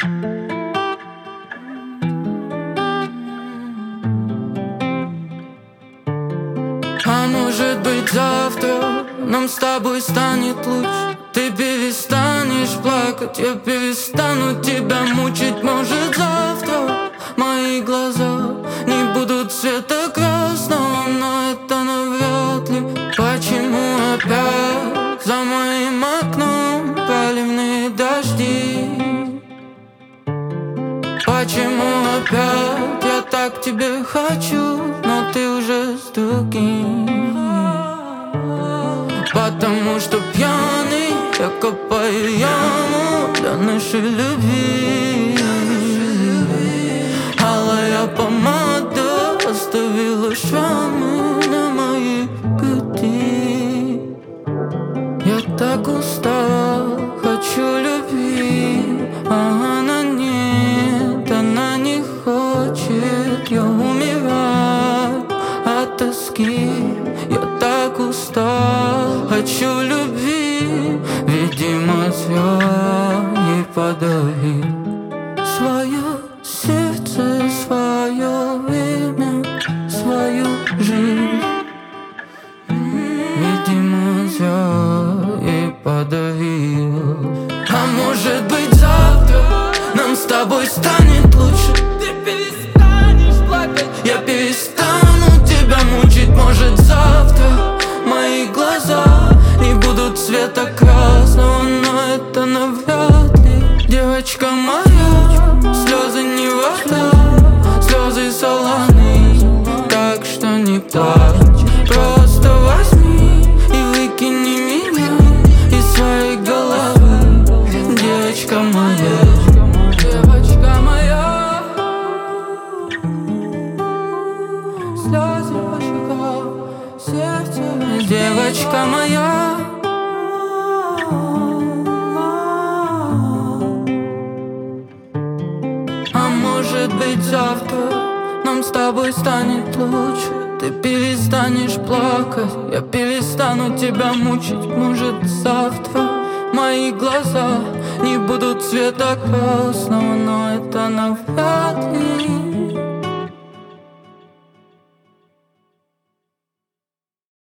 А может быть завтра нам с тобой станет лучше. Ты перестанешь плакать, я перестану тебя мучить. Может завтра мои глаза не будут цвета красного, но это навряд ли. Почему опять за моим окном проливные дожди? Почему опять я так тебе хочу, но ты уже с другим? Потому что пьяный я копаю яму для нашей любви. Алая помада оставила шрамы на моей груди. Я так устал, хочу любви, а она нет, она не хочет. Я умираю от тоски, я так устал, хочу любви. Видимо, зря ей подарил свое сердце, свое время, свою жизнь. Видимо, зря ей подарил. А может быть завтра нам с тобой станет лучше. Ты перестанешь плакать, я перестану тебя мучить. Может завтра мои глаза не будут цвета красного, но это навряд ли. Девочка моя, слезы не вода, слезы солоны, так что не плачь. Просто возьми и выкини меня из своей головы. Девочка моя, девочка моя, слезы по щекам, сердце. Девочка моя, а может быть завтра нам с тобой станет лучше. Ты перестанешь плакать, я перестану тебя мучить. Может завтра мои глаза не будут цвета красного, но это навряд ли.